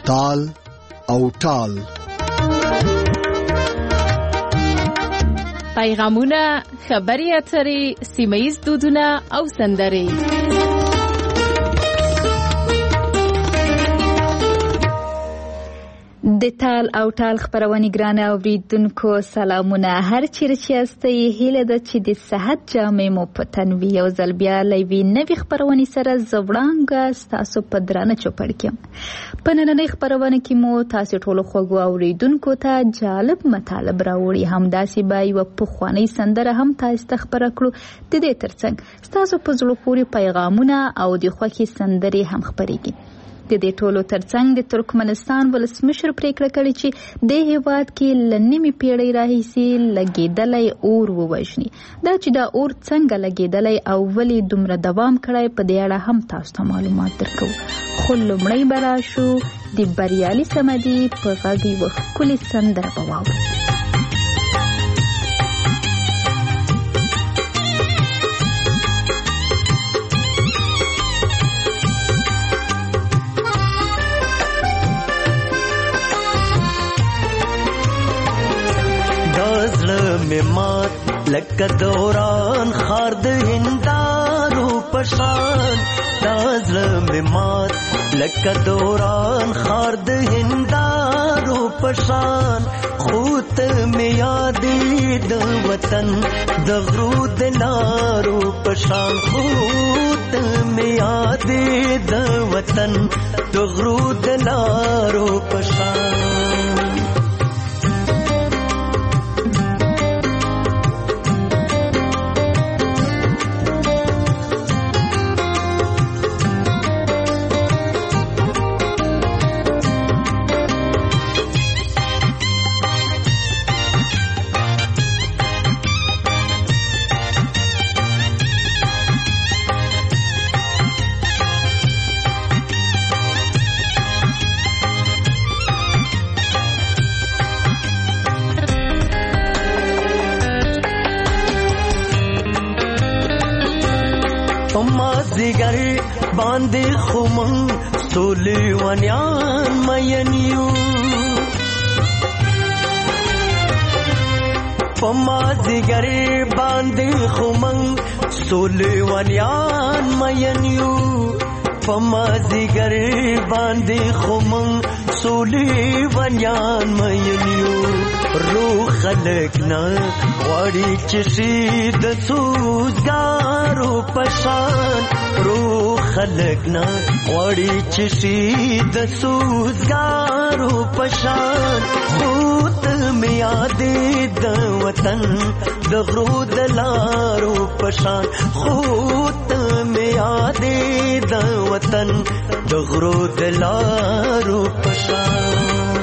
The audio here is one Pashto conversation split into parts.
تال او ټال. پیغامونه، خبري اترې، سیمه‌ییز دودونه او سندرې. د تال او ټال خبرونه ګرانه اوریدونکو سلامونه. هر چیرې چې یاستئ هیله ده چې د صحت جامې مو په تن وي. یو ځل بیا له یوې نوې خبرونې سره زه وړانګه ستاسو په درانه چوپړ کې یم. په نننۍ خبرونه کې مو تاسو ټولو خوږو اوریدونکو ته جالب مطالب راوړي. همداسې به یوه پخوانۍ سندره هم تاسو ته خبره کړو. د دې ترڅنګ ستاسو په زړه پورې پیغامونه او د خوښې سندرې هم خپرېږي. د دې ټولو ترڅنګ د ترکمنستان ولسمشر پریکړه کړې چې د هیواد کې له نیمې پیړۍ راهیسې لګېدلی اور ووژني. دا چې دا اور څنګه لګېدلی او ولې دومره دوام کړی په دې اړه هم تاسو ته معلومات درکوو. خو لومړی به راشو د بریالي صمدي په غږ یوه ښکلې سندره به واورو. مات لکه دوران خار د هندارو پشان، تازه مات لکه دوران خار د هندارو پشان. خوت می یادې د وطن د غرو د لارو پشان، خوت می یادې د وطن د غرو د لارو پشان. مازیګر باندې خمن سولې ونیان مینیو، په مازیګر باندې خمن سولې ونیان مینیو، په مازیګر باندې خمن سولې ونیان مینیو. روح خلق نه غواړي چې شي د سوزګارو پشان، روح خلق نه غواړي چې شي د سوزګارو پشان. خوت می یادې د وطن د غرو د لارو پشان، خوت می یادې د وطن د غرو د لارو پشان.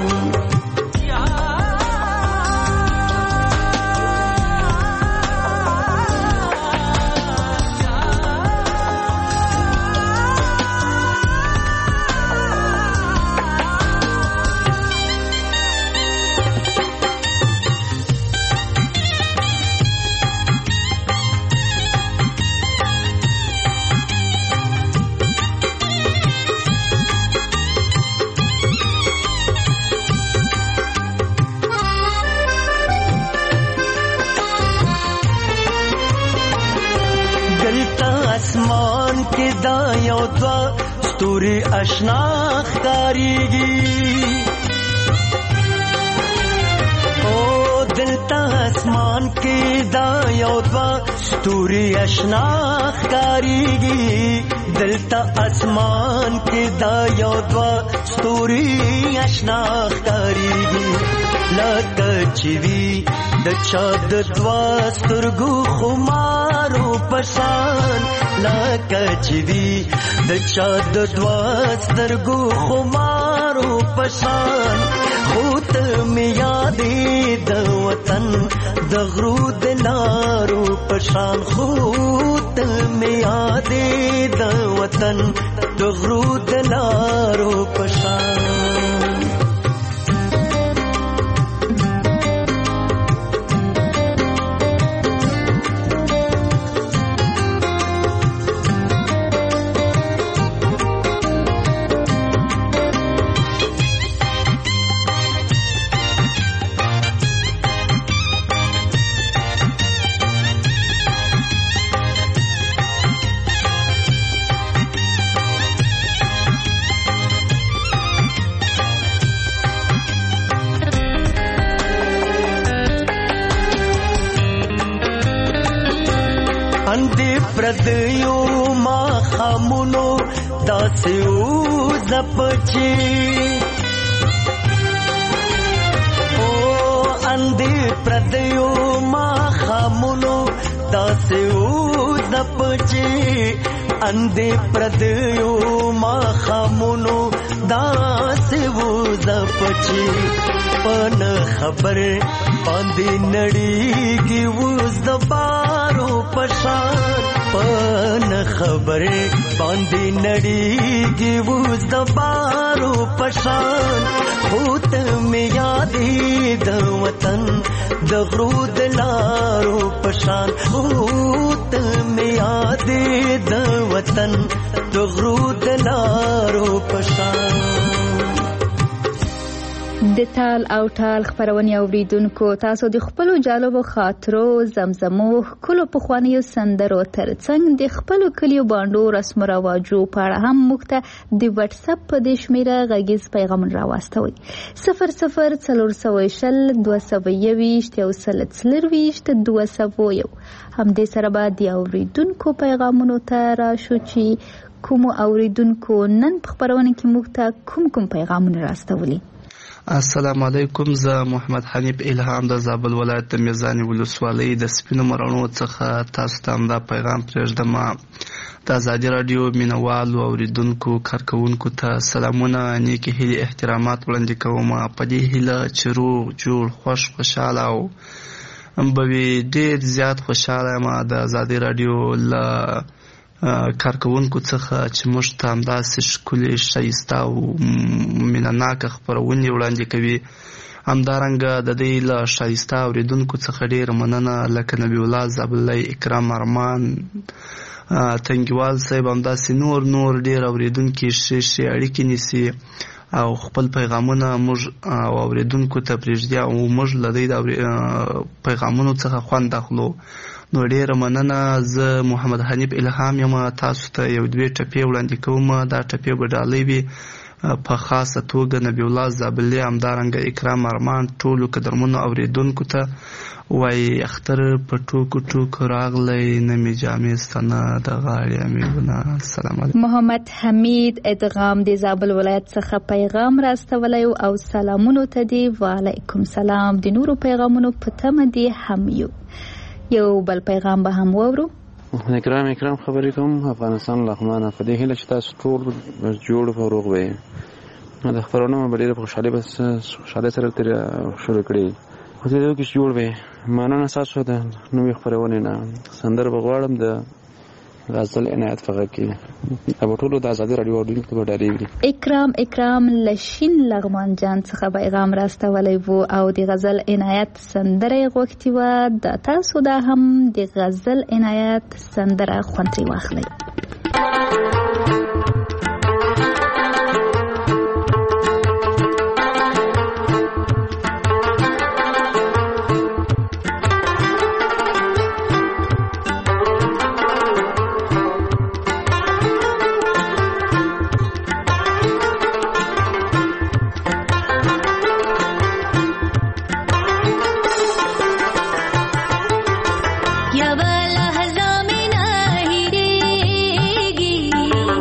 اسمان کې دا یو دوا ستوري آشنا ښکارېږي، او دلته اسمان کې دا یو دوا ستوري آشنا ښکارېږي، دلته اسمان کې دا یو دوا ستوري آشنا ښکارېږي. لکه چې وي د چا د دوا سترګو خمارو پشان، لکه چې وي د چا د دوا سترګو خمارو پشان. خوت می یادې د وطن د غرو د لارو پشان، خوت می یادې د وطن د غرو د لارو پشان. پردیو ما خامونو داسې وځپچې اندې پردیو ما خامونو داسې وځپچې اندې پردیو ما خامونو داسې وځپچې پن خبر باندې نړیږي وز د بارو پشان پن خبر باندې نړیږي وز د بارو پشان هوت مې یادې د وطن د غرو د لارو پشان هوت مې یادې د وطن د غرو د لارو پشان. د تال او ټال خبرونې اوریدونکو تاسو د خپلو جالبو خاطرو زمزمو ښکلو پخوانیو سندرو ترڅنګ د خپلو کلیو بانډو رسم و رواجو په اړه هم موږ ته د وټس اپ په دې شمیره غږیز پیغامونه راواستوئ 00 همدې سره به د اوریدونکو پیغامونو ته راشو چې کوم اوریدونکو نن په خبرونه کې موږ ته کوم پیغامونه راستولي. السلام علیکم، زه محمد حنیف الهام د زابل ولایت د میزانی ولسوالۍ د سپینو مرانو څخه تاسو ته دا پیغام پرېږدم. د ازادي راډیو مینوالو اوریدونکو کارکوونکو ته سلامونه، نیکې هیلې احترامات وړاندې کوم. په دې هیله چې روغ جوړ خوشحاله او به وي. ډېر زیات خوشحاله یم د ازادي راډیو له کارکوونکو څخه چې موږ ته همداسې ښکلې ښایسته او مینهناکه خپرونې وړاندې کوي. همدارنګه د دې له ښایسته اوریدونکو څخه ډېره مننه، لکه نبی الله زابلۍ، اکرام ارمان، تنګیوال صاحب، همداسې نور ډېر اوریدونکي ښې اړیکې نیسي او خپل پیغامونه موږ اوریدونکو ته پرېږدي او موږ له دې پیغامونو څخه خوند اخلو. نو ډېره مننه. زه محمد حنیف الهام یم، تاسو ته یو دوې ټپې وړاندې کوم. دا ټپې به ډالۍ وي په خاصه توګه نبی الله زابلي، همدارنګه اکرام ارمان، ټولو قدرمنو اوریدونکو ته وایي اختر په ټوکو راغلی، نه مې جامې ستنه د غاړې امیلونه. السلام علیکم. محمد حمید ادغام د زابل ولایت څخه پیغام راستولی او سلامونو ته دی. وعلیکم سلام. د نورو پیغامونو په تمه دی هم یو بل پیغام به هم وورو. اکرام خبرې کوم افغانستان لغمانه. په دې هیله چې تاسو ټول جوړ او روغ وئ. د خبرونو په ډېره خوشحالۍ سره شروع کړي. خو دې کې جوړ وئ. مننه تاسو ته. نوې خبرونه نه سندره بغواړم د غزل عنایت فقط کې ابو ټولو د ازادي راډیو اوریدونکو ته ډاریږي. اکرام لشین لغمان جان څخه پیغام راستولی وو او د غزل عنایت سندره غوښتي وه. د تاسو دا هم د غزل عنایت سندره خوند ترې واخلئ. या वाला हज़ाम ना हिरेगी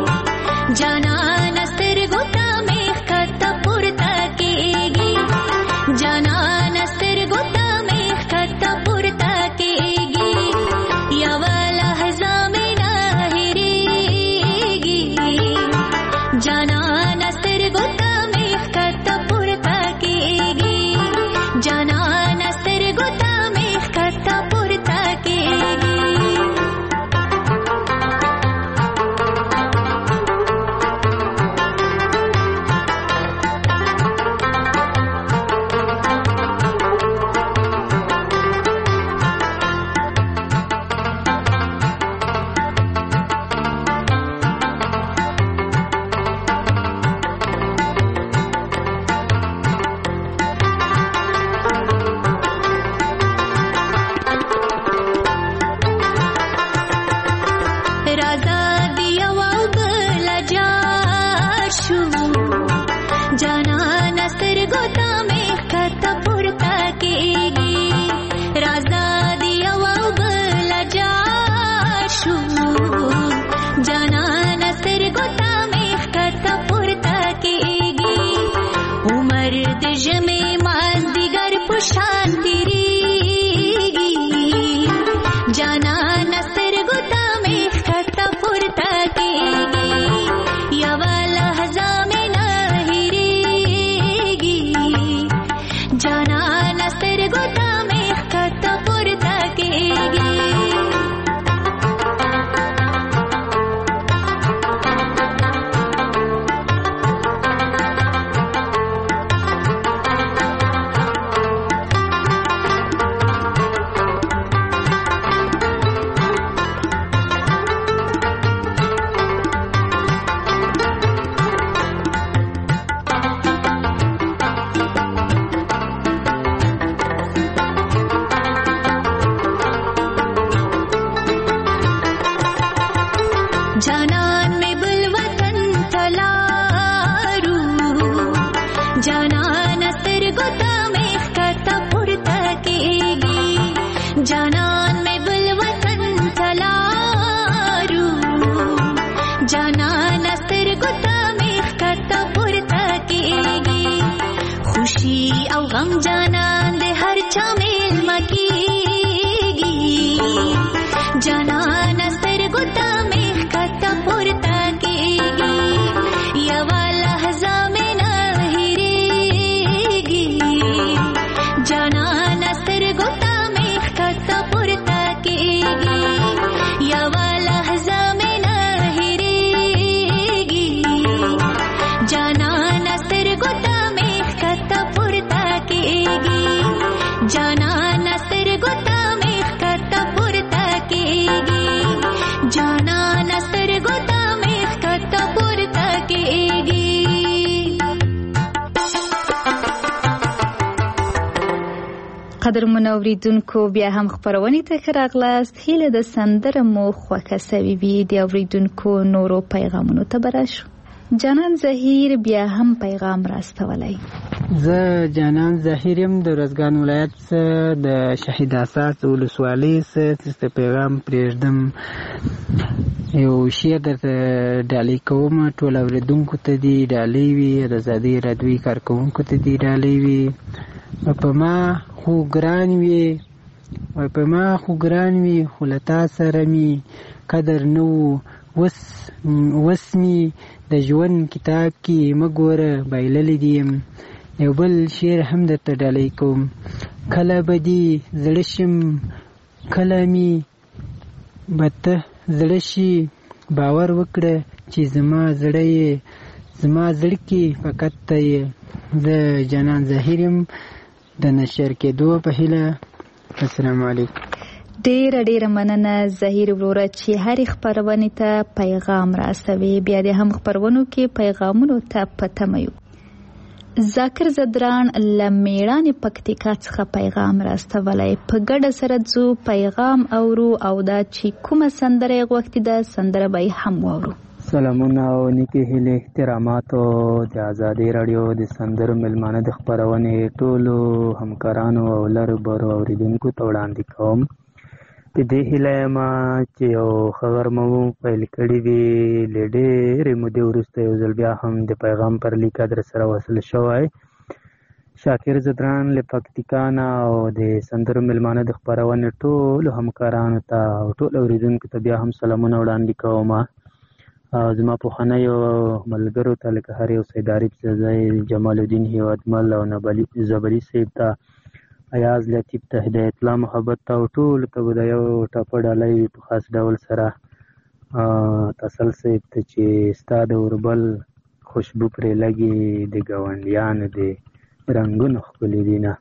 سترګو ته مې ښکته پورته کېږي خوشي او غم جانان د هر چا میلمه کېږي جانان سترګو ته مې ښکته پورته کېږي یوه لحظه مې نه هېرېږي جانان سترګو ته مې ښکته پورته کېږي یوه لحظه مې نه هېرېږي جانان سترګو ته مې ښکته پورته کېږي جانان سترګو ته مې ښکته پورته کېږي جانان سترګو ته مې ښکته پورته کېږي. قدرمنو اوریدونکو بیا هم خپرونې ته ښه راغلاست. هیله د سندره مو خوښه سوې وي. د اوریدونکو نورو پیغامونو ته به راشو. جانان زهیر بیا هم پیغام راستولی. زه جانان زهیر یم د ارزګان ولایت د شهید اساس ولسوالۍ څخه پیغام پرېږدم. یو شعر درته ډالۍ کوم. ټول اوریدونکو ته دې ډالۍ وي، د ازادۍ راډیوي کارکوونکو ته دې ډالۍ وي. په ما خو ګران وي، په ما خو ګران وي، خو له تا سره مې قدر نه و. وس مې د ژوند کتاب کې مه ګوره بایللی دې یم. یو بل شعر هم درته ډالۍ کوم. کله به دې زړه شم، کله مې به ته زړه شي، باور وکړه چې زما زړه یې، زما زړه کې فقط ته یې. زه جانان زهیر یم د نشر کېدو په هیله. السلام علیکم. ډیره مننه زهیر وروره چې هرې خپرونې ته پیغام راستوي. بیا دې هم خپرونو کې پیغامونو ته په تمه یو. ذاکر زدران له میړانې پکتیکا څخه پیغام راستولی. په ګډه سره ځو پیغام اورو او دا چې کومه سندره یې غوښتې ده سندره به یې هم واورو. سلامونه او نیکې هیلې احتراماتو د ازادۍ راډیو د سندرو میلمانه د خپرونې ټولو همکارانو او لرو برو اوریدونکو ته وړاندې کوم. په دې هیله یم چې یو ښه غرمه مو پیل کړې وي. له ډېرې مودې وروسته یو ځل بیا هم د پیغام پر لیک در سره وصل شوی. شاکر زدران له پکتیکا نه او د سندرو میلمانه د خپرونې ټولو همکارانو ته او ټولو اوریدونکو ته بیا هم سلامونه وړاندې کوم. زما پخوانیو ملګرو ته لکه هر یو سید عارف سزای، جمال الدین هیوادمل او زبري صاحب ته، ایاز لطیف ته، هدایت الله محبت ته او ټولو ته به د یو ټاپه ډالۍ وي په خاص ډول سره. تسل صاحب ته چې ستا د اوربل خوشبو پرې لګي د ګاونډیانو د رنګونو ښکلي دینه.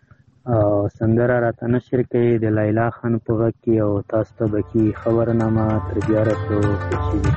سندره راته نشر کوي د لیلا خان په غږ کې او تاسو ته به کې خبرنامه تر بیا رسو خوشي وي.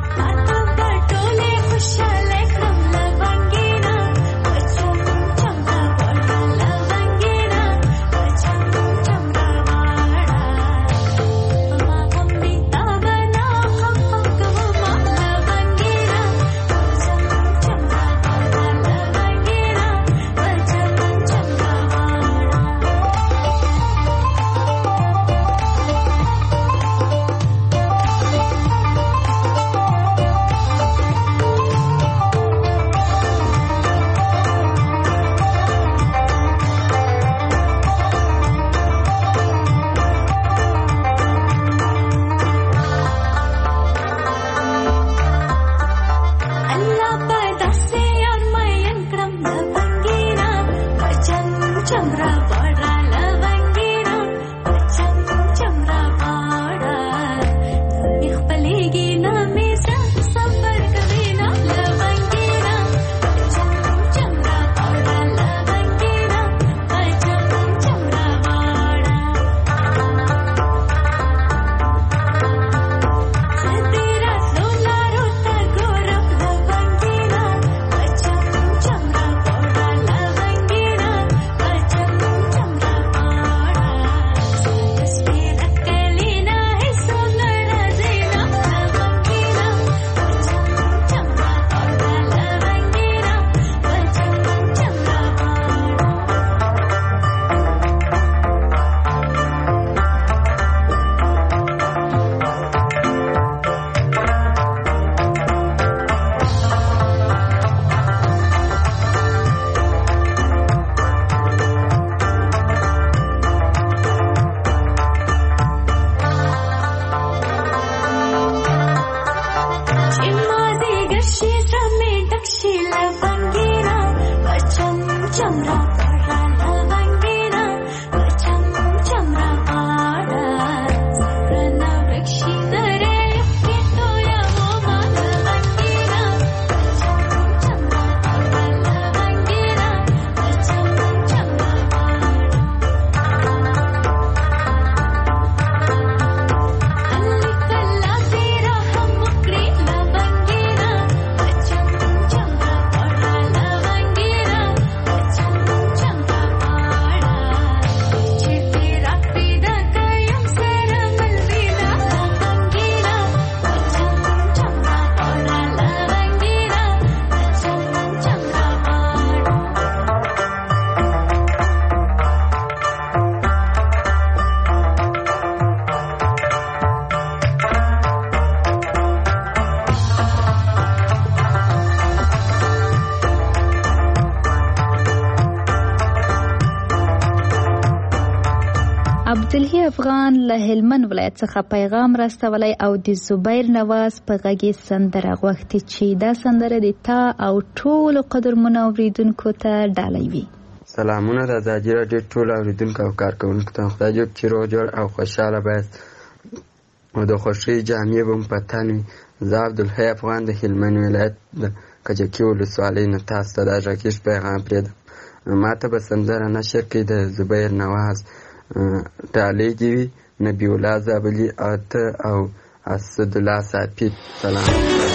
عبدالهی افغان له هلمند ولایت څخه پیغام راستولی او د زبیر نواز په غږ یې سندره غوښتې چې دا سندره د تا او ټولو قدرمنو اوریدونکو ته ډالۍ وي. سلامونه د ازادي راډیو ټولو اوریدونکو او کارکوونکو ته. خدای دې چې روغ جوړ او خوشحاله باید او د خوښۍ جامې به مو په تن وي. زه عبدالهی افغان د هلمند ولایت د کجکي ولسوالۍ نه تاسو ته دا غږیز پیغام پرېږدم. ما ته به سندره نشر کړي د زبیر نواز ډالۍ دې وي نبی الله زابلي اته او اسدالله صافي. سلام.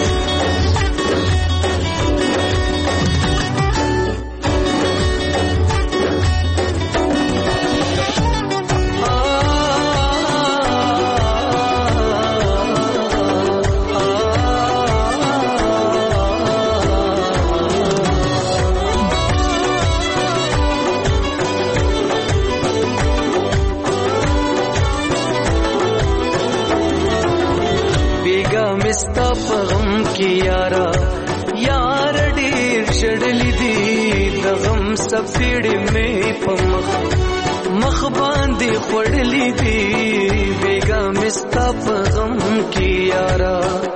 ستا په غم کې یارا یار ډېر شړلې دي د غم سپېړې مې په مخ باندې خوړلې دي بیګا مې ستا په غم کې یارا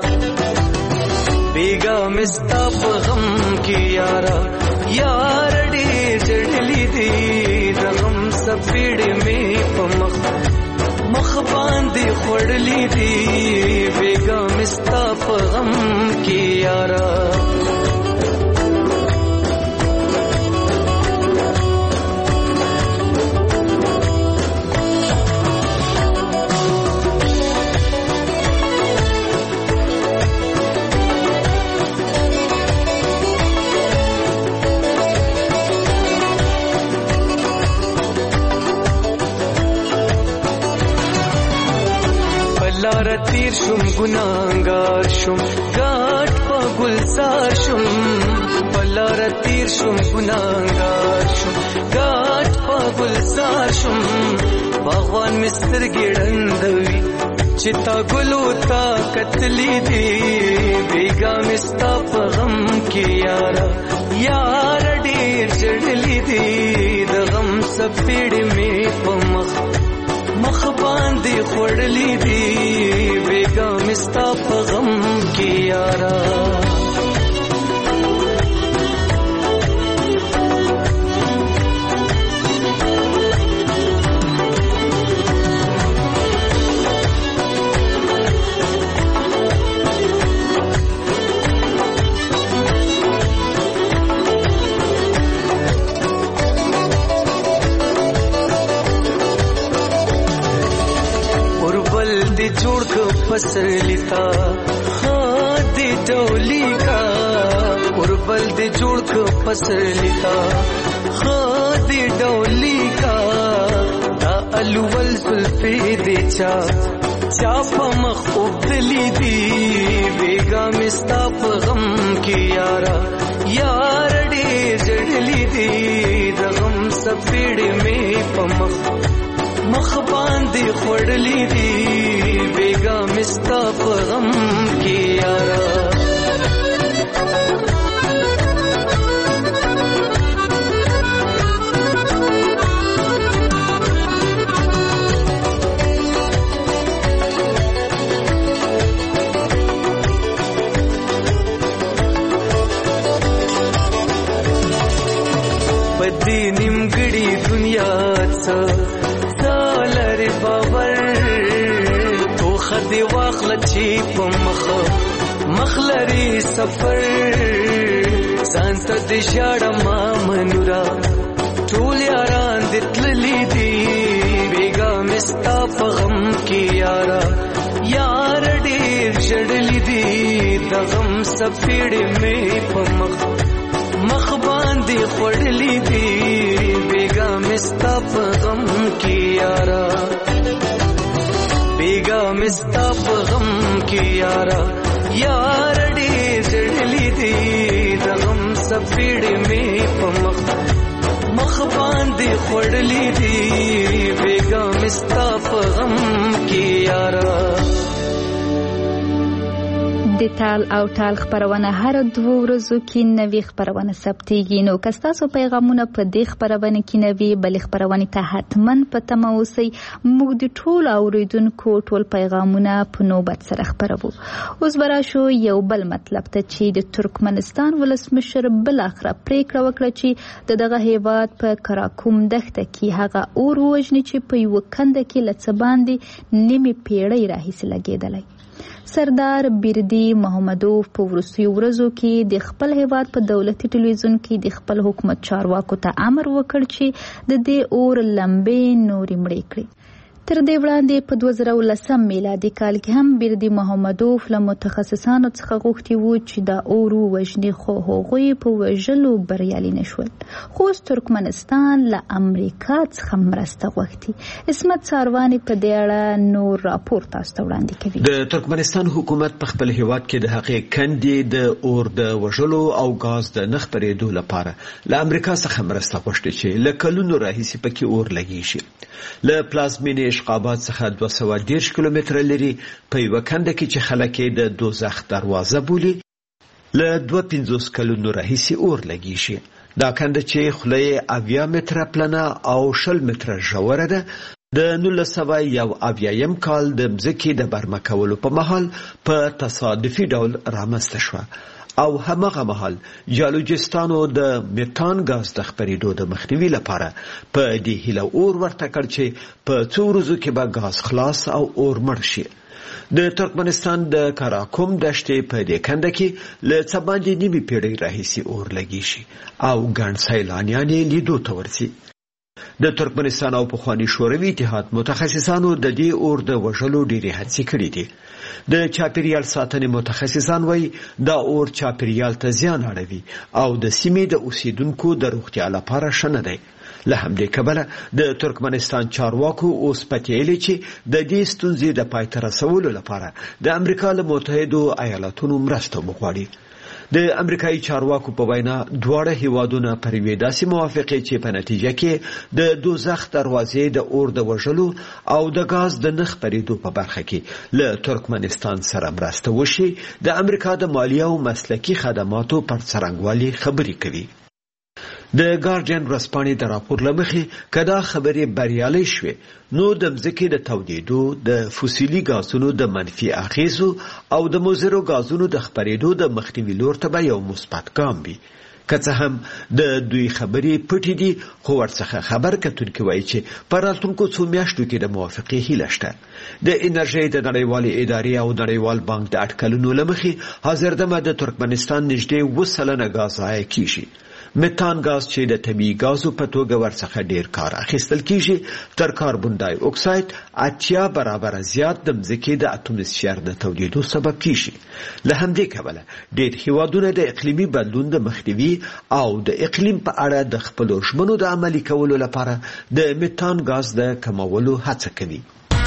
بیګا مې ستا په غم کې یارا یار ډېر شړلې دي د غم سپېړې مې په مخ باندې خوړلې دي بیګا مې ستا په غم کې یارا لار تیر شم گناهگار شم گاٹ پا گلزار شم لار تیر شم گناهگار شم گاٹ پا گلزار شم باغوان مستر ګړندوي چې تا ګلو تا کتلی دی بیګا مستا په غم کې یارا یار ډېر جړلی دی د غم سپېړې مې په مخ باندې خوړلې دي بیګا مستا په غم کې یارا جوړ کو پسر لیتا ها دې ډولي کا اوربل دې جوړ کو پسر لیتا ها دې ډولي کا دا الول زلفې دې چا په مخ وبدلې دي بیګا مستا په غم کې یارا یار ډېر جړلې دي د غم سپېړې مې په مخ باندې خوړلې دي بیګا مستا په غم کې یارا پدې نیمګړي دنیا څه لري باور تو خدي واخله چې په مخ لري سفر ځان ته د ژړه ما منورا ټول یاران د تللی دي بیګا مستا په غم کې یار ډېر ژړلی دي د غم سپېړې مې په مخ باندې خوړلی دي بیګا مستا په غم کې بیګا مستا په غم کې یار ډېر ژړلی دي د غم سپېړې مې په مخ باندې خوړلی دي بیګا مستا په غم کې د تال او ټال خبرونه هر 2 ورځو کې نوې خبرونه ثبتېږي. نو که ستاسو پیغامونه په دې خبرونه کې نوې بلې خبرونه ته حتما په تمه اوسئ. موږ د ټول اوریدونکو ټول پیغامونه په نوبت سره خبرو. اوس به راشو یو بل مطلب ته چې د ترکمنستان ولسمشر بالاخره پریکړه وکړه چې دغه هیواد په کراکوم دښته کې هغه اور وژني چې په یو کنده کې لڅ باندې نیمه پیړۍ راهیسې لګېدلی. سردار بیردی محمدوف په وروستیو ورځو کې د خپل هیواد په دولتي ټلویزیون کې د خپل حکومت چارواکو ته امر وکړ چې د دې اور لمبې نورې مړې کړي. تر دې وړاندې په 2010 میلادي کال کې هم بیردی محمدوف له متخصصانو څخه غوښتي وو چې دا اور وژني، خو هغوی په وژلو بریالي نشول. خو ترکمنستان له امریکا څخه مرسته غوښتي. اسمت ساروانی په دې اړه نور راپور تاسو ته وړاندې کوي. د ترکمنستان حکومت په خپل هیواد کې د هغې کندې د اور د وژلو او غاز د نه خپرېدو لپاره له امریکا څخه مرسته غوښتي چې له کلونو راهیسې پکې اور لګیږي. له پلازمینې اشقابات څخه 210 کیلومتره لري په یوه کنده کې چې خلک یې د دوزخ دروازه بولي له 250 کلونو راهیسې اور لګیږي. دا کنده چې خوله یې 80 متره پلنه او 20 متره ژوره ده د 1971 کال د مځکې د برمه کولو په مهال په تصادفي ډول رامنځته شوه او همغه مهال جالوجستانو د میتان غاز د خپرېدو د مخنیوي لپاره په دې هیله اور ورته کړ چې په څو ورځو کې به غاز خلاص او اور مړ شي. د ترکمنستان د کراکوم دښتې په دې کنده کې له څه باندې نیمې پیړۍ راهیسې اور لګیږي او ګڼ سیلانیان یې لیدو ته ورځي. د ترکمنستان او پخواني شوروي اتحاد متخصصانو د دې اور د وژلو ډېرې هڅې کړې دي. د چاپیریال ساتنې متخصصان وایي دا اور چاپیریال ته زیان اړوي او د سیمې د اوسیدونکو د روغتیا لپاره ښه نه دی. له همدې کبله د ترکمنستان چارواکو اوس پتیلي چې د دې ستونزې د پای ته رسولو لپاره د امریکا له متحدو ایالاتونو مرسته وغواړي. د امریکایي چارواکو په وینا دواړه هیوادونه پر یوې داسې موافقې چې په نتیجه کې د دوزخ دروازې د اور د وژلو او د غاز د نه خپرېدو په برخه کې له ترکمنستان سره مرسته وشي د امریکا د مالیه او مسلکي خدماتو پر څرنګوالي خبرې کوي. د ګارډین ورځپاڼې د راپور له مخې که دا خبرې بریالۍ شوې نو د مځکې د تودېدو د فوسیلي غازونو د منفي اغیزو او د مضرو غازونو د خپرېدو د مخنیوي لور ته به یو مثبت ګام وي. که څه هم د دوی خبرې پټې دي خو ورڅخه خبر کتونکي وایي چې په راتلونکو څو میاشتو کې د موافقې هیله شته. د انرژۍ د نړیوالې ادارې او نړیوال بانک د اټکلونو له مخې حاضر دمه د ترکمنستان نږدې 20% غاز ضایع کیږي. میتان غاز چې د طبیعي غازو په توګه ورڅخه ډیر کار اخیستل کیږي تر کاربن ډای اکساید 80 برابر زیات د مځکې د اتموسفیر د تولید سبب کیږي. له همدې کبله ډیر هیوادونه د اقلیمي بدلون د مخنیوي او د اقلیم په اړه د خپل ژمنو د عملي کولو لپاره د میتان غاز د کمولو هڅه کوي.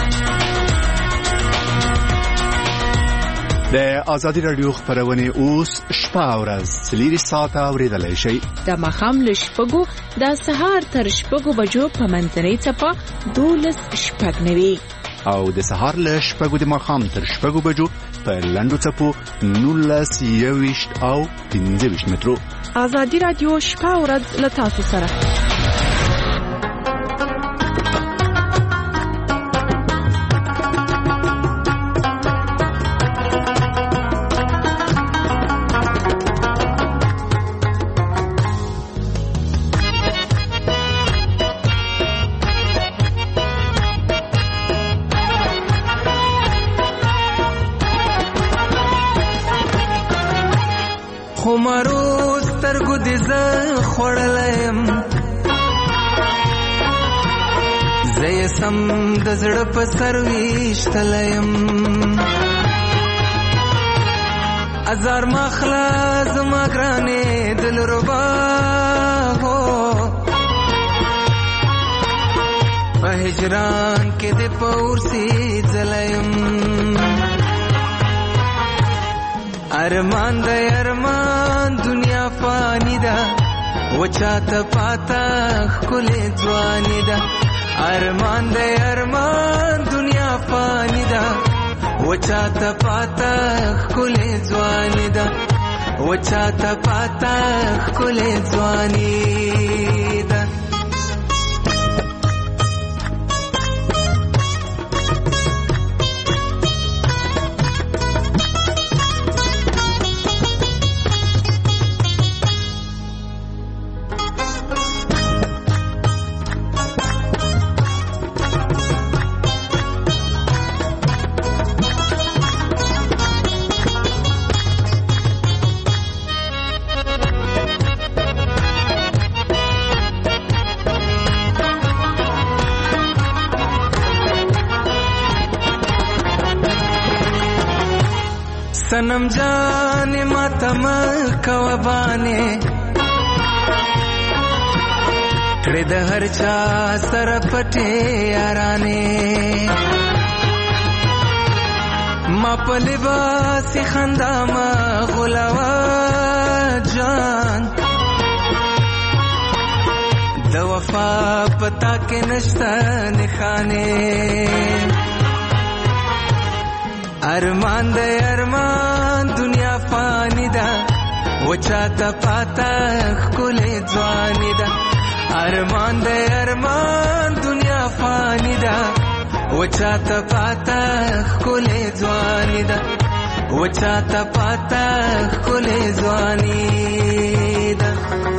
د آزادي رادیو خبرونه اوس شپه او ورځ 3 ساعته اوریدلای شئ. د مخام له شپږو د سهار تر شپږو بجو په منځنۍ څپه 12:09 او د سهار له شپږو د مخام تر شپږو بجو په لنډو څپو 19:20 او 15 مترو. آزادي رادیو شپه او ورځ له تاسو سره. خمارو سترګو دې زه خوړلیم زه یې سم د زړه په سر ویشتلیم ازار مخلا زما ګرانې دلربا هو په هجران کې دې په ورسي ځلیم ارمان د ارمان دنیا فانی ده وچاته پاتا ښکلې ځواني ده ارمان د ارمان دنیا فانی ده وچاته پاتا ښکلې ځواني ده وچاته پاتا ښکلې ځواني ده सनम जाने मातम कवबाने कड़े द हर चा सर पटे याराने मा पलिबासी खंदा मा गुलावा जान द वफा पता के नश्ता निखाने ارمان د ارمان دنیا فانی ده وچاته پاتا ښکلې ځواني ده ارمان د ارمان دنیا فانی ده وچاته پاتا ښکلې ځواني ده وچاته پاتا ښکلې ځواني ده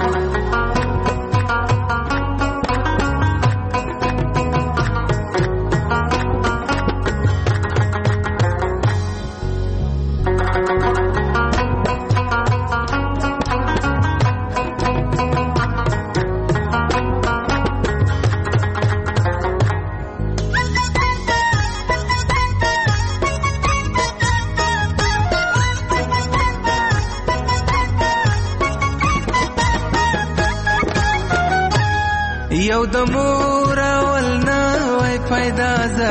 یو د مور اول نه وای پیدا زه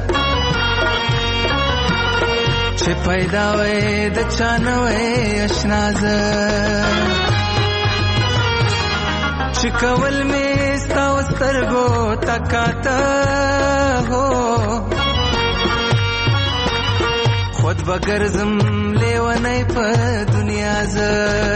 چې پیدا وای د چا نه وای اشنا زه چې کول مې ستا و سترګو تکاته هو خود به ګرځم لیونی په دنیا زه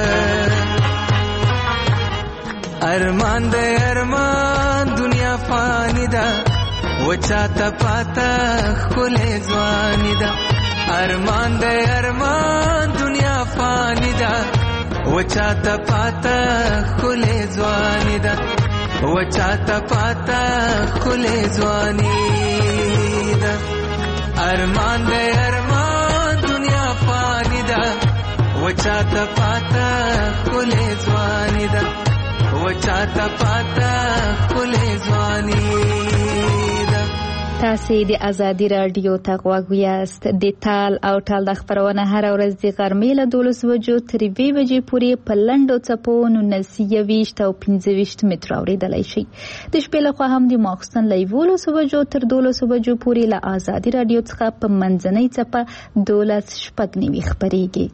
ارمان د ارمان دنیا فانی ده وچاته پاتا ښکلې ځواني ده ارمان د ارمان دنیا فانی ده وچاته پاتا ښکلې ځواني ده وچاته پاتا ښکلې ځواني ده ارمان د ارمان دنیا فانی ده وچاته پاتا ښکلې ځواني ده وچاته پاتا ښکلې ځواني ده تاسې د ازادي راډیو ته غوږ یاست د تال او ټال د خپرونه هره ورځ د غرمې له 12 بجو تر 2 بجې پورې په لنډو څپو 19 او 25 متر اورېدلی شي د شپې لخوا هم د ماخوستن له 11 بجو تر 12 بجو پورې له ازادي راډیو څخه په منځنۍ څپه 12:09 خپرېږي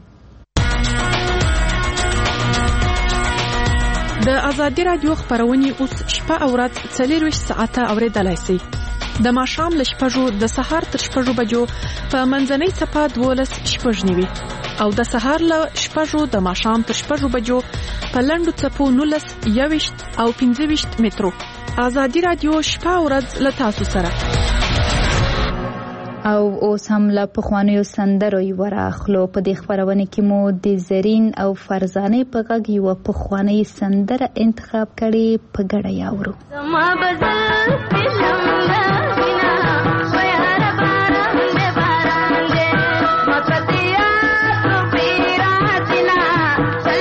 د ازادي راډیو خبرونه اوس شپه او ورځ 24 ساعته اوریدلای شئ د ماښام له 6 د سهار تر 6 بجو په منځنۍ څپه 12:09 او د سهار له 6 د ماښام تر 6 بجو په لنډو څپو 19 او 25 مترو ازادي راډیو شپه او ورځ له تاسو سره او اوس هم له پخوانیو سندرو یو راخلو په دې خبرونه کې مو د زرین او فرزانه په غږ یو پخوانی سندره انتخاب کړي په ګډه یاورو زما بزل پښمنه بنا ويار باران دې باران دې مکتیا تو پیراتنا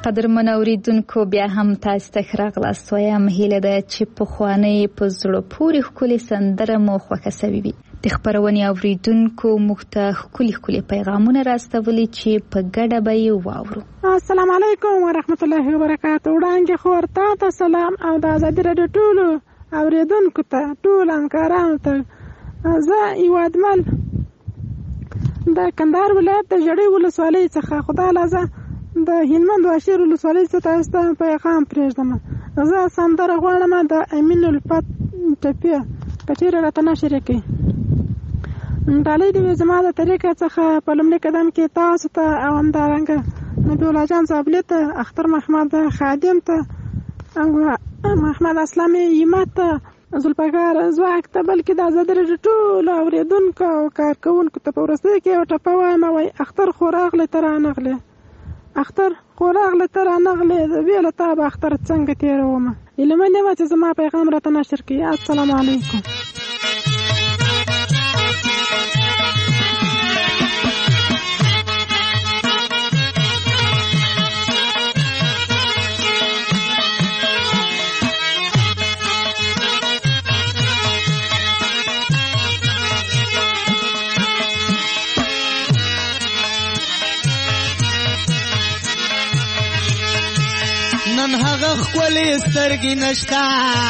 قدرمن اوریدونکو بیا هم تاسو ته ښه راغلاست وایم. هیله ده چې پخوانۍ په زړه پورې ښکلې سندره مو خوښه سوې وي. د خپرونې اوریدونکو موږ ته ښکلي پیغامونه راستولي چې په ګډه به یې واورو. السلام علیکم ورحمت الله وبرکاته. وړاندې خور ته سلام او د ازادي راډیو ټولو اوریدونکو ته ټول همکارانو ته. زه یوادمل د کندهار ولایت د ژړۍ ولسوالۍ څخه خدای لازه د هلمند واشیر ولسوالۍ څخه تاسو ته پیغام پرېږدم. زه سندره غواړم د امین الفت ټپې که چېرې راته نشر کړي. ډالۍ دې زما د طریقې څخه په لومړي قدم کې تاسو ته او همدارنګه نبي الله جان زابلي ته، اختر محمد خادم ته او محمد اسلامي یمت ته، زلفګار ځواک ته، بلکې د ازادي راډیو ټولو اورېدونکو او کارکوونکو ته په وروستۍ کې یو ټپه وایم. وایي اختر خو راغلی ته رانغلی، اختر خو راغلی ته رانغلی، بې له تا به اختر څنګه تېرومه. هیلهمن یم چې زما پیغام راته نشر کړي. السلام علیکم. نن هغه ښکلې سترګې نشته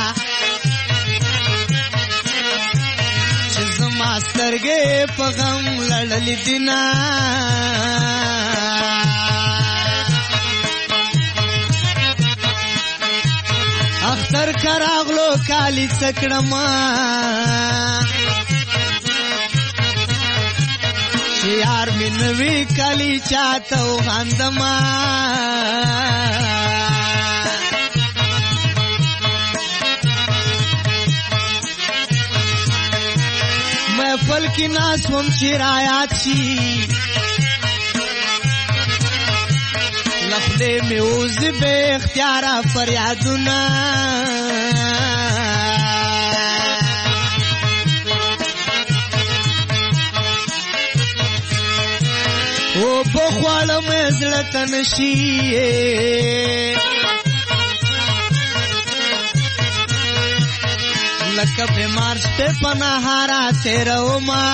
چې زما سترګې په غم لړلې دینه. اختر که راغلو کالي څه کړمه چې یار مې نوي کالي چاته وخاندمه. محفل کی ناس وم چې رایات شي لخلې مې اوز به اختیاره فریادونه. او بخواله مې زړه ته نشي لکه بیمار شپه په نهاره تېرومه.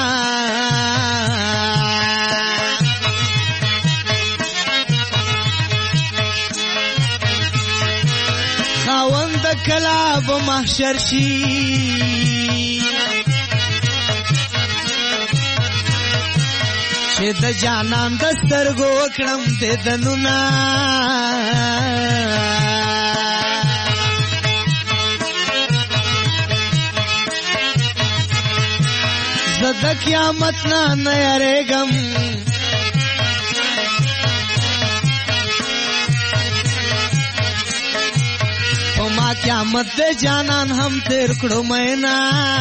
خاوند کله به محشر شي چې د جانان د سترګو کړم دیدنونه. زه د قیامت نه یریږم په ما قیامت د جانان هم تیر کړو مینا.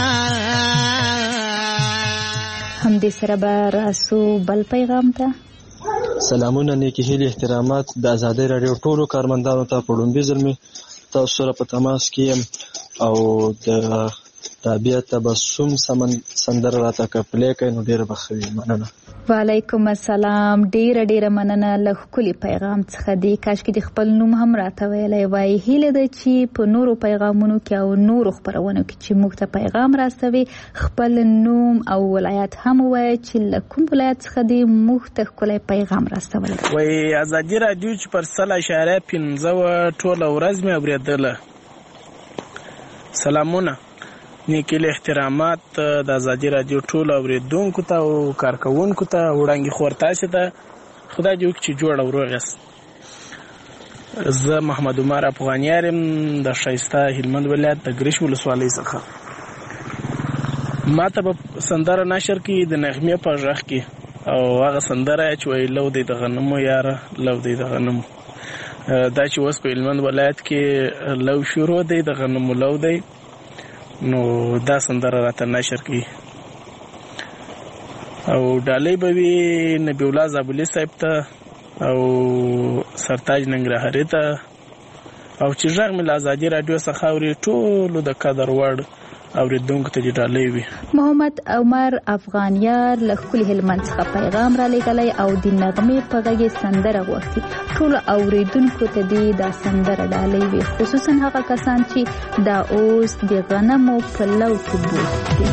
همدې سره به راسو بل پیغام ته. سلامونه، نیکی هیلې، احترامات د ازادي راډیو ټولو کارمندانو ته. په لومړي ځل مې تاسو سره په تماس کې یم او د رابعه تبسم سندره راته کپلې کوي، نو ډېره به ښه وي. مننه. وعلیکم السلام. ډېره مننه له ښکلي پیغام څخه. دی کاشکې د خپل نوم هم راته ویلی وای. هیله ده چې په نورو پیغامونو کې او نورو خپرونو کې چې موږ ته پیغام راستوي خپل نوم او ولایت هم ووایه چې له کوم ولایت څخه دی موږ ته ښکلی پیغام راستولی. وایي ازادي راډیو چې پر 100.15 ټوله ورځ مې اورېدله. سلامونه، نیکی له احترامات د ازادي راډیو ټولو اوریدونکو ته او کارکوونکو ته. وړاندې خور تاسو ته خدای دې وکړي چې جوړ او روغ یاست. زه محمد عمر افغانیار یم د ښایسته هلمند ولایت د ګرش ولسوالۍ څخه. ما ته به سندره نشر کړي د نغمې په غږ کې، او هغه سندره چې وایي لو دی د غنمو یاره لو دی د غنمو. دا چې اوس په هلمند ولایت کې لو شروع دی، د غنمو لو دی، نو دا سندره راته نشر کړي. او ډالۍ به وي نبي الله زابلي صاحب ته او سرتاج ننګرهاري ته، او چې غږ مې له ازادي راډیو څخه اوري ټولو د قدر وړ اوریدونکو ته دې ډالۍ وي. محمد عمر افغانیار له ښکلي هلمند څخه پیغام را لېږلی او د نغمې په غږ یې سندره غوښتي. ټولو اوریدونکو ته دې دا سندره ډالۍ وي، خصوصا هغه کسان چې دا اوس د غنمو په لو کې بوخت دي.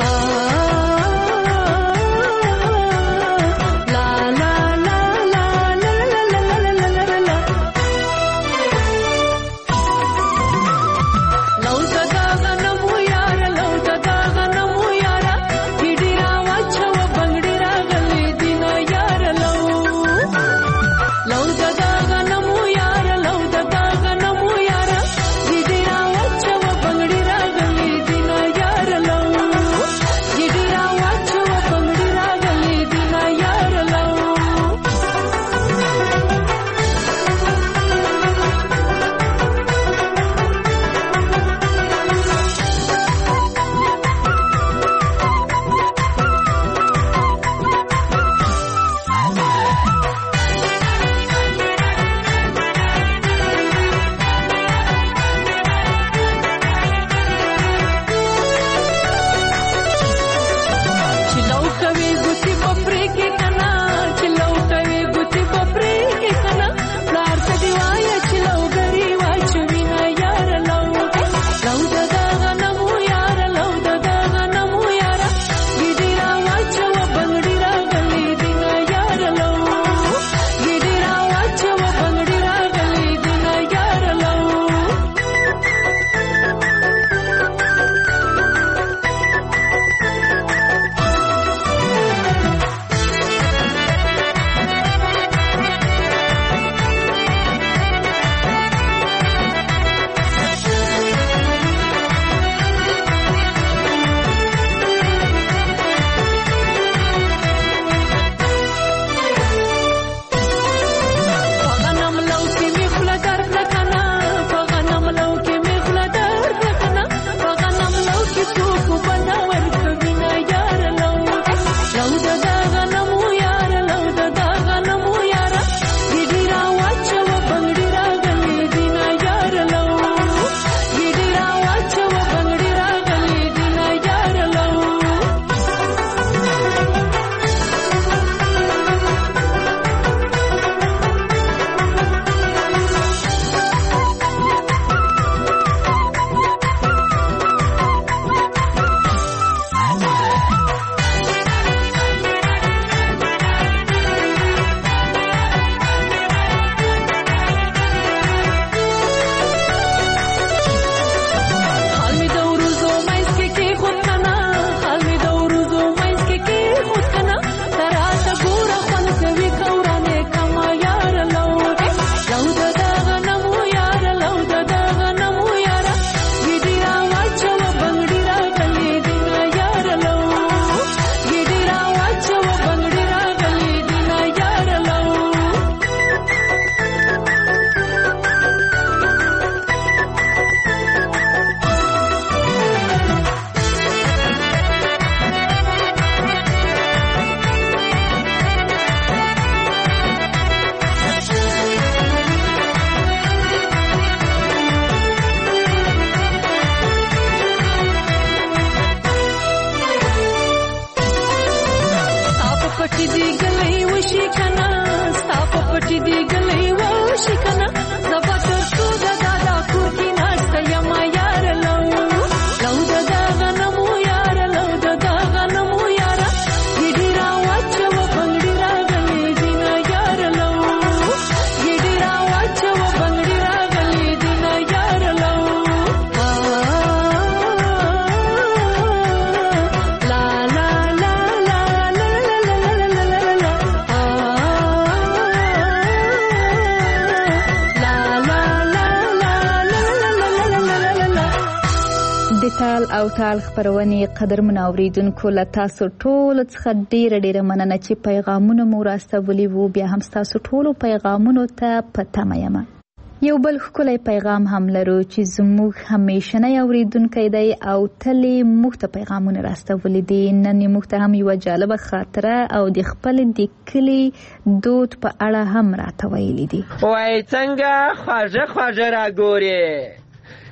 تال او تال خبرونې قدرمن اوریدونکو له تاسو ټول څخه ډیره مننه چې پیغامونه مو راستولي وو. بیا هم تاسو ټول پیغامونو ته په تمه یم. یو بل ښکلی پیغام هم لرو چې زموږ همیشنی اوریدونکی دی او تل موږ ته پیغامونه راستولي دي. نن موږ ته هم یوه جالبه خاطره او د خپل د کلي دود په اړه هم راته ویلي دي. وای څنګه خواږه خواږه راګورې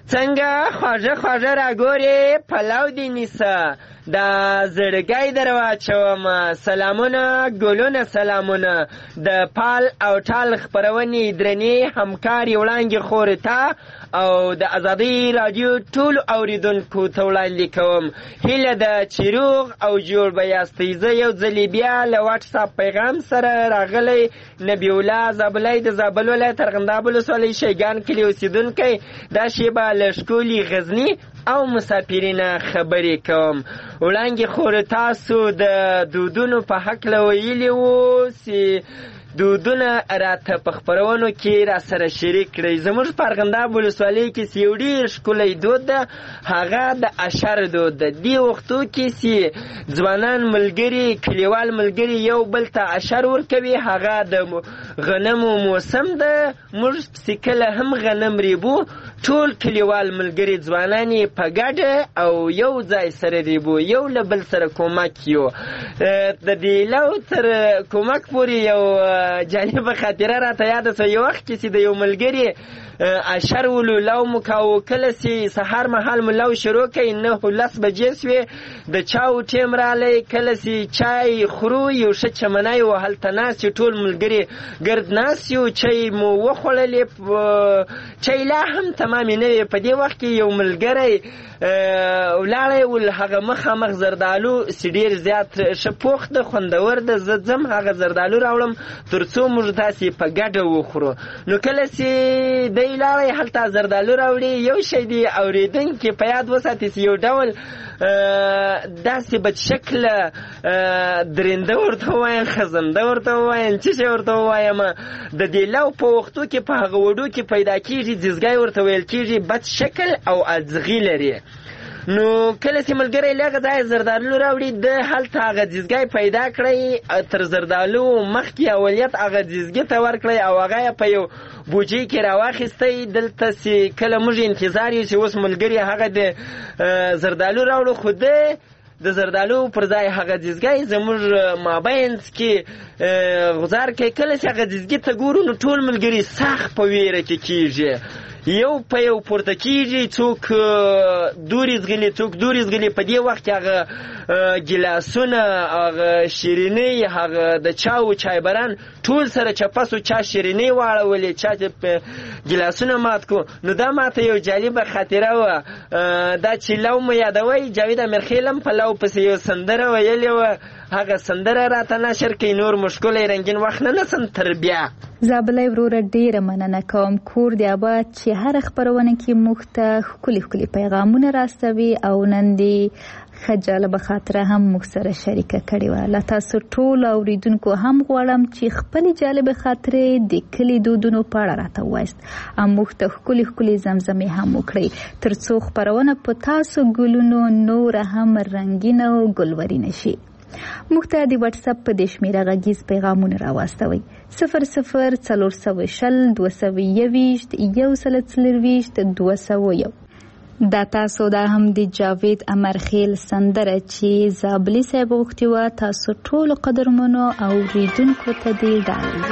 څنګه خواږه خواږه راګورې پلو دې نیسه دا زړګی در واچومه سلامونه ګلونه سلامونه د پال او ټال خپرونې درنې همکارې وړانګې خورې ته او د ازادۍ راډیو ټولو اوریدونکو ته وړاندې کوم هیله ده چې روغ او جوړ به یاستئ. زه یو ځلې بیا له واټساپ پیغام سره راغلی نبی الله زابلی د زابل ولایت ارغنداب ولسوالۍ شیګان کلي اوسېدونکی دا شیبه له ښکلي غزني او مسافرینه خبرې کوم. وړاندې خور تاسو د دودونو په هکله ویلي وو چې دودونه راته په خپرونو کې را سره شریک کړئ. زموږ په ارغنداب ولسوالۍ کې چې یو ډېر ښکلی دود ده هغه د اشر دود ده. دې وختو کې چې ځوانان ملګري کلیوال ملګري یو بل ته اشر ورکوي هغه د غنمو موسم ده. موږ چې کله هم غنم ریبو ټول کلیوال ملګري ځوانان یې په ګډه او یو ځای سره ریبو یو له بل سره کومک یو. د دې لو تر کومک پورې یو جالبه خاطره راته یاده شوه. یو وخت کې چې د یو ملګري اشر ولو لو مو کاوه کله چې سهار مهال مو لو شروع کړئ 9-10 بجې شوې د چاو ټیم رالی کله چې چای خورو یو ښه چمنی و هلته ناست چې ټول ملګري ګرد ناست یو چای مو وخوړلې چای لا هم تمامې نه وې. په دې وخت کې یو ملګری ولاړی ول هغه مخامخ زردالو چې ډېر زیات ښه پوخ ده خوندور ده. زه ځم هغه زردالو راوړم تر څو موږ داسې په ګډه وخورو. نو کله چې دی لاړی هلته زردالو راوړي یو شی دی اورېدونکي په یاد وساتي چې یو ډول داسې بد شکله درنده ورته ووایم خزنده ورته ووایم څه شی ورته ووایم د دې لو په وختو کې په هغه وډو کې پیدا کېږي ځیزګی ورته ویل کېږي بد شکل او ازغي لري. نو کله چې ملګری لږه ځای زردالو راوړي د هلته هغه ځیزګی پیدا کړی تر زردالو مخکې اولیت هغه ځیزګي ته ورکړی او هغه یې په یو بوجۍ کې راواخیستی. دلته چې کله موږ انتظار یو چې اوس ملګري هغه د زردالو راوړو خو د زردالو پر ځای هغه ځیزګی زموږ مابینځ کې غزار کوي. کله چې هغه ځیزګي ته ګورو نو ټول ملګري سخت په ویره کې کېږي یو په یو پورته کېږي څوک دورې زغلي څوک دورې زغلي. په دې وخت کې هغه ګیلاسونه هغه شیرینۍ هغه د چاو چایبران ټول سره چپسو چا شیرینۍ واړولې چا ګیلاسونه مات کو. نو دا ماته یو جالبه خاطره وه. دا چې لو مو یادوئ جاوید امیرخیلم په لو پسې یو سندره ویلې وه هغه سندره راته نشر کړئ. نور مشکلی رنګین وخت نه نسم تر بیا. زابلی وروره ډیره مننه کوم. کور دی آباد چې هر خپرونه کې موږ ته ښکلي ښکلي پیغامونه راستوي او نن دې ښه جالبه خاطره هم موږ سره شریکه کړې وه. له تاسو ټولو اوریدونکو هم غواړم چې خپلې جالبې خاطرې د کلي دودونو په اړه راته ووایاست او موږ ته ښکلي ښکلي زمزمې هم وکړئ تر څو خپرونه په تاسو ګلونو نوره هم رنګینه او ګلورینه شي. موږ ته د واټساپ په دې شمېره غږیز پیغامونه راواستوئ 00-421-124-201. دا تاسو دا هم د جاوید امرخیل سندره چې زابلی صاحب غوښتې وه تاسو ټولو قدرمنو اوریدونکو ته دې ډالۍ.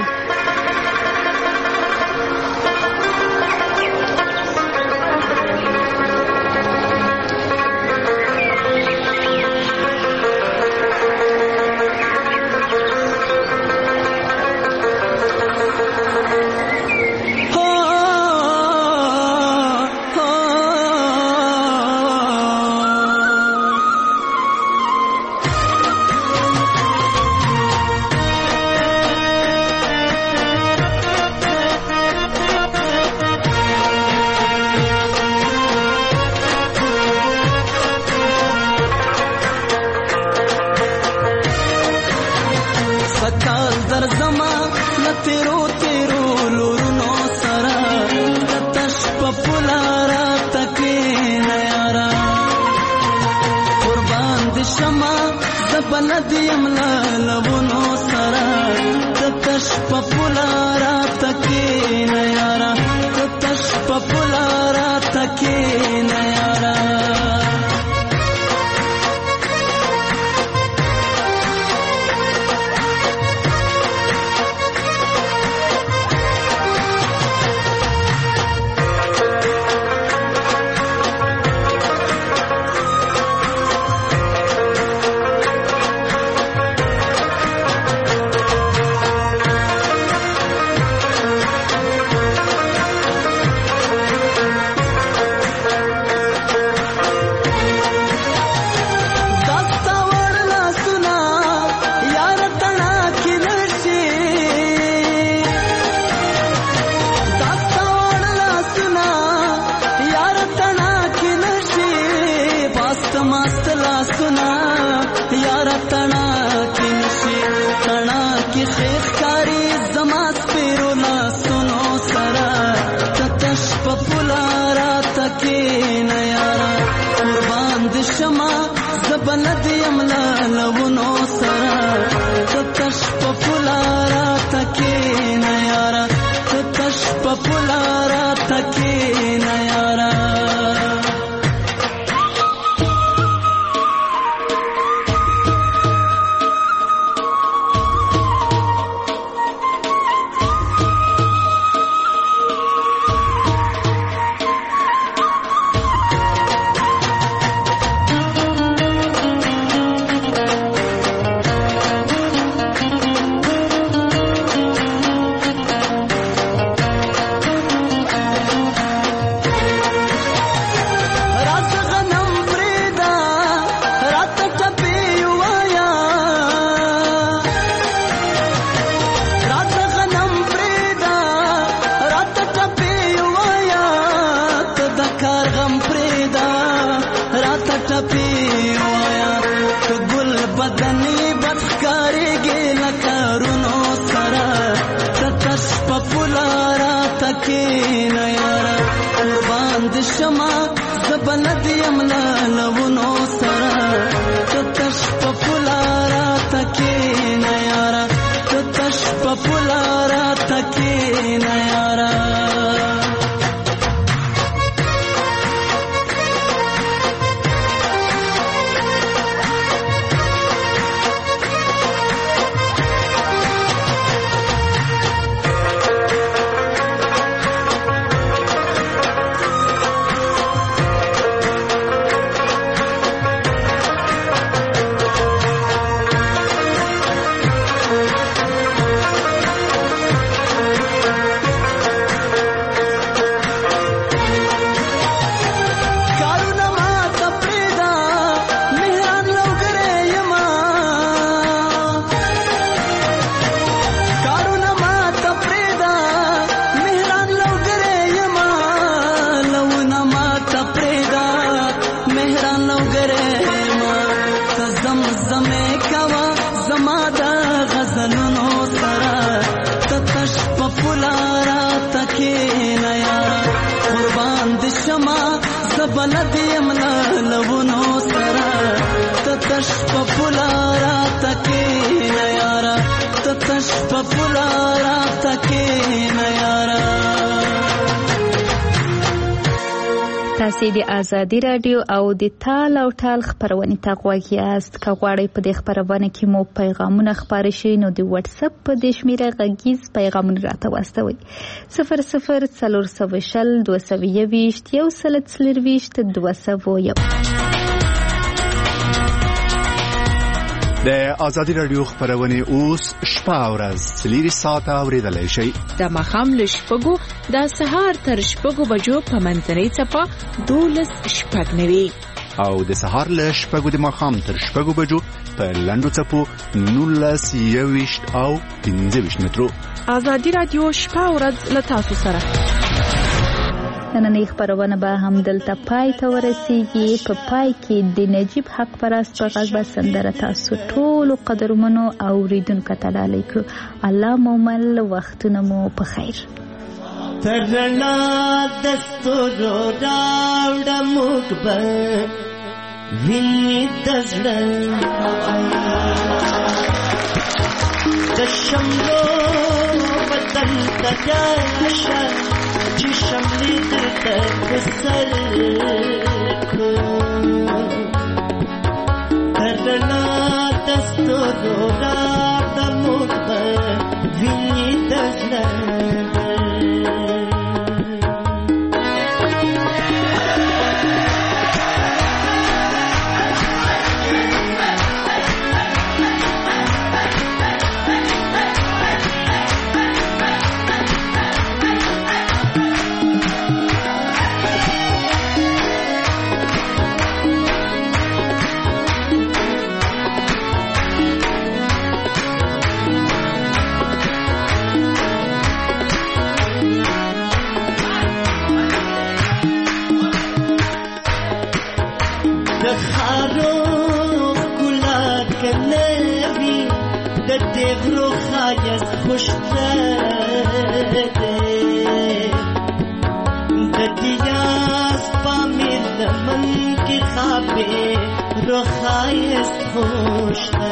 تکینا یارا قربان د شما زبلد یملا لونو سرا تش په پلارا تکینا یارا تش په پلارا تکینا یارا بلد یملا لونو سرا تتش پپولارا تکینا یارا تتش پپولارا تکینا یارا تاسو د ازادي رادیو او د تال او ټال خبرونه ته غوږ یاست. که غواړئ په دې خبرونه کې مو پیغامونه خپاره شي نو د واتس اپ په دې شمیره غږیز پیغامونه راته واستوئ 00402021 د ازادي رادیو خبرونه اوس شپه او ورځ 3 ساعته اوریدلای شئ. د ماښام له شپږو د سهار تر شپږو بجو په منځنۍ څپه 12:09 او د سهار له شپږو د ماښام تر شپږو بجو په لنډو څپو 19:20 او 15 مترو. ازادي رادیو شپه او ورځ له تاسو سره. نننۍ خبرونه به هم دلته پای ته ورسیږي. په پای کې د نجیب حق پرست په غږ به سندره تاسو ټولو قدرمنو اوریدونکو ته ډالۍ کړو. الله مومل وختونه مو په خیر. ترنا دستورو راوړ مقبل ویني دزړه د شملو بدن تجاشه چې شملې درته وسر کو ترنا دستورو راوړ مقبل ویني دزړه خوشته د دیاس پامیر لمن کی خوابه روخایس خوشته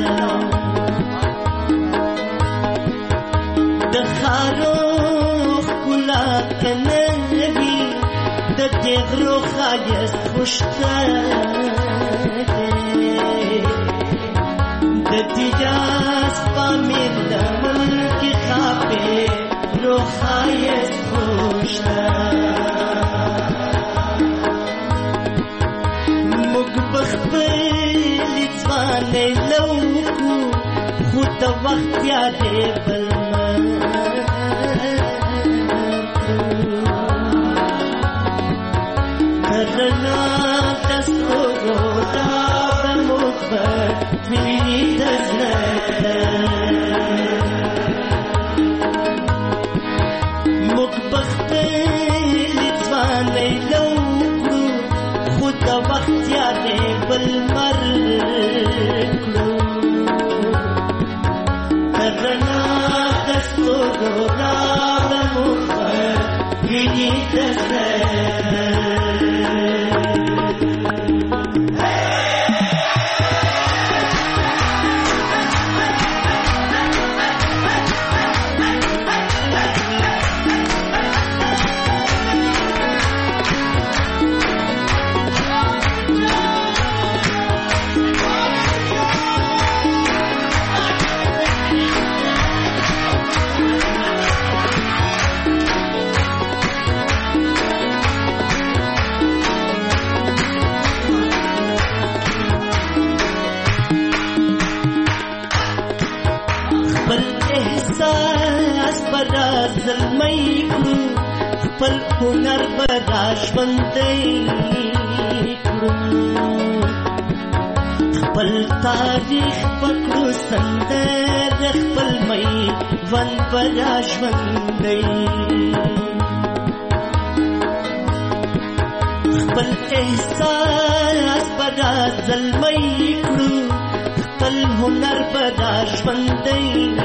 د خارو کلا کنوی د دې روخایس خوشته د دیاس پامیر لمن کی خوابه روخایس خوشته خود وقت یادې بلمن کرنا دستورو راوړه مخبر ویني د زړه موږ بختلي ځوانۍ لو کړو خود وقت یادې بلمر کړو کرنا دستورو راوړه مخبر ویني د خپل هنر براش باندې خپل تاریخ پکړو سندر خپل مې ون براش باندې خپل احساس براش زلمې کړو خپل هنر براش باندې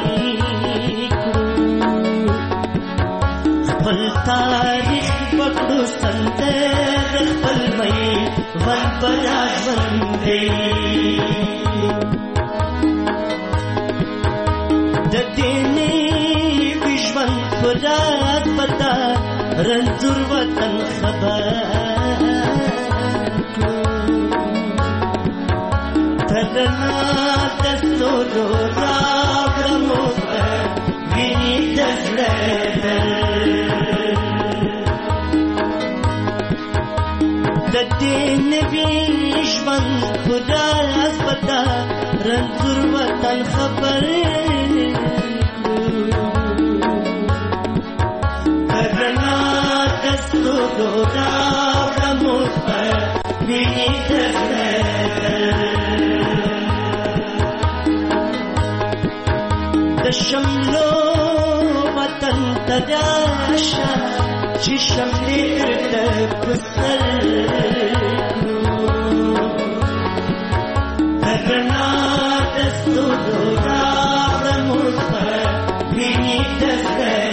خپل تاریخ پکړو سندر خپل مې ون براش باندې د دیني وژوند پرات پتا رنځور وطن خبر ترنا دستورو راغرمو ویني دزړه د دین ویشمن خدای پتا رنځور وطن خبر کرنا دستورو راغرمو ویني دزړه د شملو وطن تداشا چې شملې درته پسر کرنا دستورو راغرمو ویني دزړه